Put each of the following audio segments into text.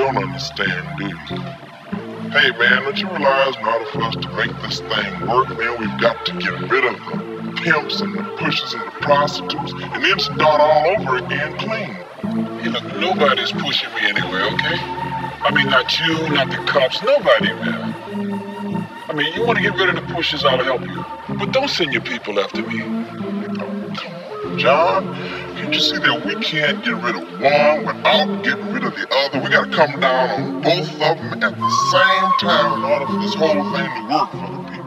don't understand, do you? Hey man, don't you realize in order for us to make this thing work, man, we've got to get rid of the pimps and the pushers and the prostitutes and then start all over again clean. Hey look, nobody's pushing me anywhere, okay? I mean, not you, not the cops, nobody, man. I mean, you want to get rid of the pushers, I'll help you. But don't send your people after me. Oh, come on, John. Can't you see that we can't get rid of one without getting rid of the other? We gotta come down on both of them at the same time in order for this whole thing to work for the people.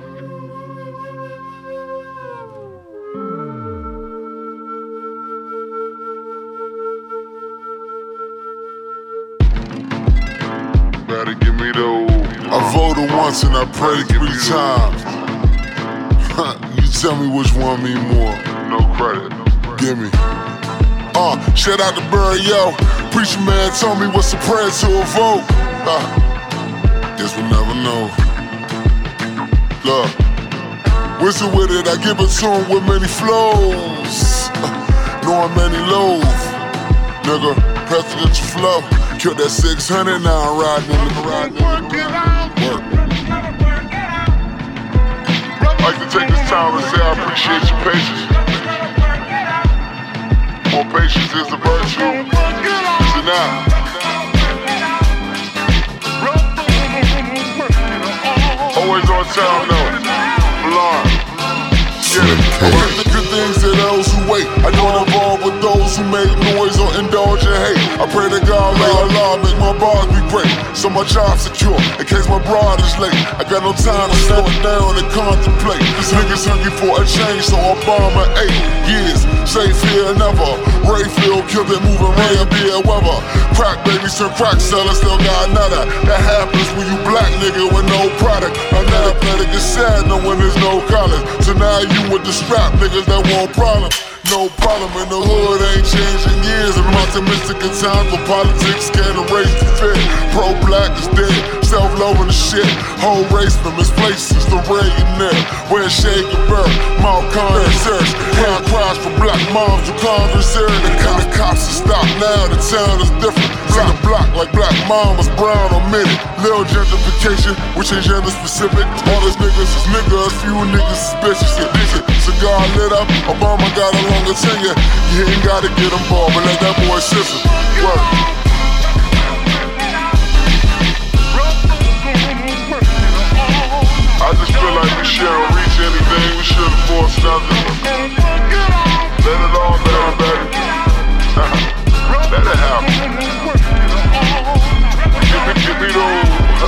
Better give me those. I voted once and I prayed 3 times. You tell me which one mean more. No credit. Give me. Shout out to Burry, yo. Preacher man told me what's the prayer to a vote. Guess we'll never know. Look, whistle with it, I give it to him with many flows. Knowing many loads. Nigga, presidential flow. Killed that 600, now I'm riding in the work. I'd like to take this time and say I appreciate your patience. More patience is a virtue. Listen now. Always on time though. Alarm. I work the good things to those who wait. I don't involve with those who make noise or indulge in hate. I pray to God, may Allah make my bars be great, so my job's secure, in case my broad is late. I got no time to slow it down and contemplate. These niggas hungry for a change, so I bomb 8 years. Safe here never. Rayfield killed it, moving rain, be a weather. Crack babies turn crack sellers, still got nada. That happens when you black nigga with no product. I'm not athletic, it's sad knowing there's no college. So now you with the strap niggas that want problems. No problem in the hood, ain't changed in years. I'm optimistic in time for politics, can't erase the fit. Pro-black is dead, self-loving the shit. Whole race from his places, the Reagan there. Where Shake and Burr, Mount Congress, hand cries for black moms who Congress here. The cops are stopped now, the town is different. See the block like black mamas, brown omitted. Little gentrification, which ain't gender specific. All these niggas is niggas, few niggas suspicious. Cigar lit up, Obama got a longer tenure. You ain't gotta get involved, but let that boy sister work. I just feel like we shouldn't reach anything, we shouldn't force nothing. Let it all down, baby. Let it happen. Give me those.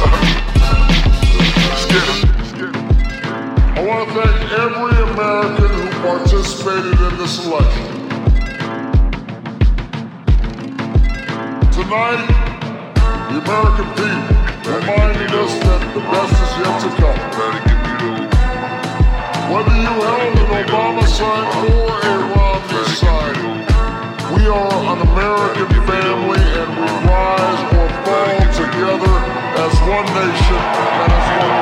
Let's get it. I want to thank every American who participated in this election. Tonight, the American people reminding us that the best is yet to come. Whether you held an Obama sign or a Romney sign, we are an American family and we rise or fall together as one nation and as one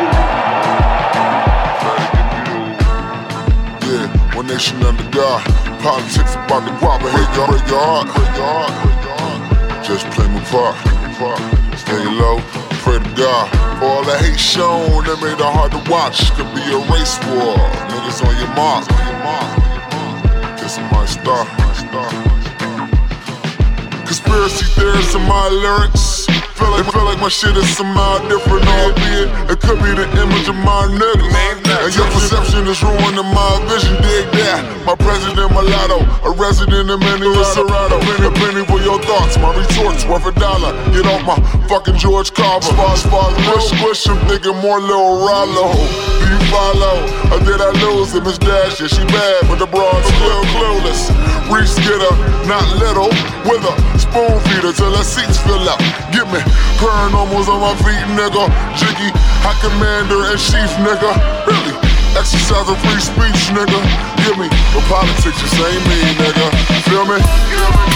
people. Yeah, one nation under God. Politics about the guap, but break your heart. Just play my part. Stay low, pray to God. For all the hate shown, that made it hard to watch. Could be a race war. Niggas on your mark. This is my star. Conspiracy theorists in my lyrics. Feel like my shit is somehow different, albeit it could be the image of my niggas. And your perception is ruining my vision, dig that. My president mulatto, a resident in many Serato. Penny for your thoughts, my retorts worth $1. Get off my fucking George Carver. Bush, I'm thinking more Lil Rollo. Do you follow? Or did I lose it? Miss Dash, yeah, she bad, but the broad's still clueless. Reese get her, not little, with a spoon feeder till her seats fill up. Get me paranormals on my feet, nigga. Jiggy, high commander in chief, nigga. Really, exercise of free speech, nigga. Give me, but politics just ain't me, nigga. Feel me?